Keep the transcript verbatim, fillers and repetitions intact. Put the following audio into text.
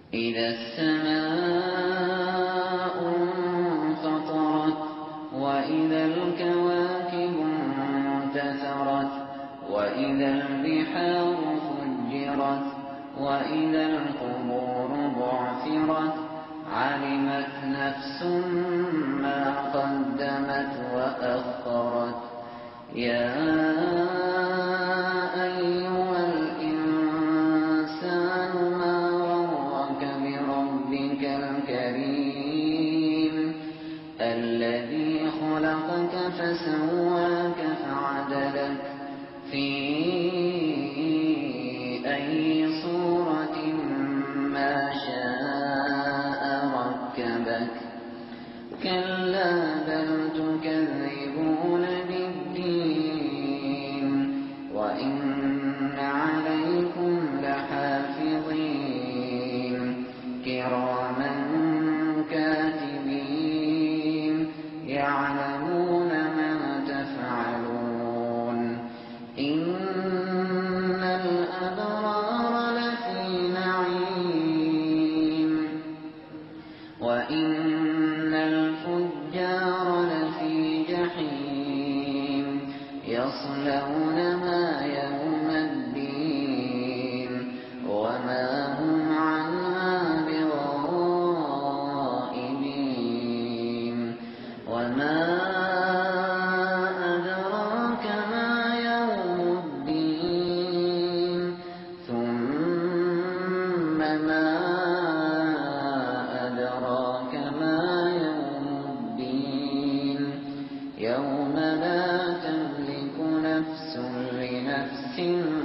إذا السماء انفطرت وإذا الكواكب انتثرت وإذا البحار فجرت وإذا القبور بعثرت علمت نفس ما قدمت وأخرت يا أيها الإنسان ما غرك بربك الكريم الذي خلقك فسواك فعدلك في أي صورة ما شاء ركبك كلا بل تكذبون بالدين وإن عليكم لحافظين كراما كاتبين يعلمون ما تفعلون إن الأبرار لفي نعيم وإن الفجار لفي جحيم يصلونها يوم الدين وما هم عنها بغائبين وما أدراك ما يوم الدين ثم ما أدراك ما يوم الدين يوم لا تملك نفس لنفس